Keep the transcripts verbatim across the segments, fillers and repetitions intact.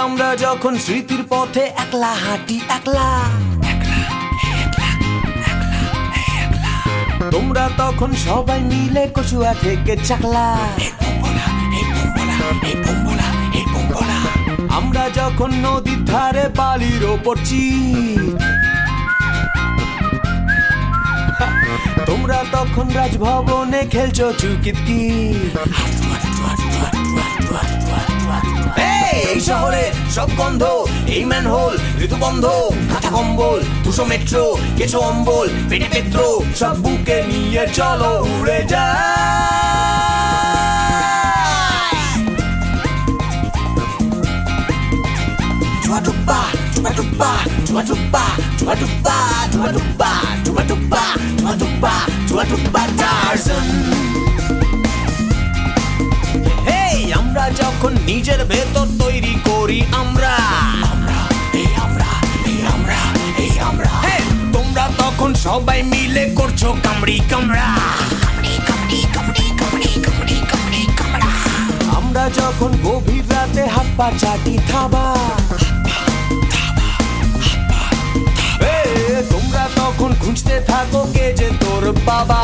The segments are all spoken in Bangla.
আমরা যখন স্মৃতির পথে একলা হাঁটি একলা তোমরা তখন সবাই মিলে কচুয়া থেকে চাকলা আমরা যখন নদীর ধারে বালির ওপর চিত তোমরা তখন রাজভবনে খেলছো চুকিতকিত এই শহরে সব গন্ধ এই ম্যানহোল ঋতুবন্ধ কাঁথা কম্বল দুশো মেট্রো কেছো অম্বল পেটে পেত্র সব বুকে নিয়ে চলো উড়ে যায় চুয়াডুব্বা চুয়াডুব্বা চুয়াডুব্বা চুয়াডুব্বা চুয়াডুব্বা চুয়াডুব্বা চুয়াডুব্বা চুয়াডুব্বা টারজান আমরা যখন নিজের ভেতর তৈরি করি আমরা তোমরা তখন সবাই মিলে করছো কামড়ি কামড়া আমরা যখন গভীর রাতে হাত পা চাটি থাবা তোমরা তখন খুঁজতে থাকো কে যে তোর বাবা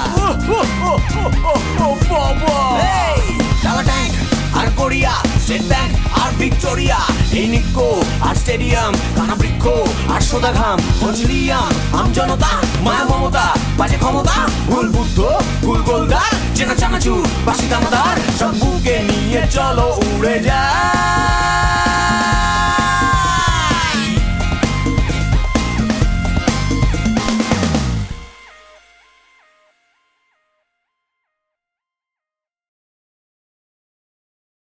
আর কোরিয়া স্টেট ব্যাংক আর ভিক্টোরিয়া এই নিক্কো আর স্টেডিয়াম কানা বৃক্ষ আর সোদা ঘাম মজলিয়াম আম জনতা মায়া মমতা বাজে ক্ষমতা ভুল বুদ্ধ ভুল গোলদার চেনা চানাচুর বাসি দামাদার সব বুকে নিয়ে চলো উড়ে যায়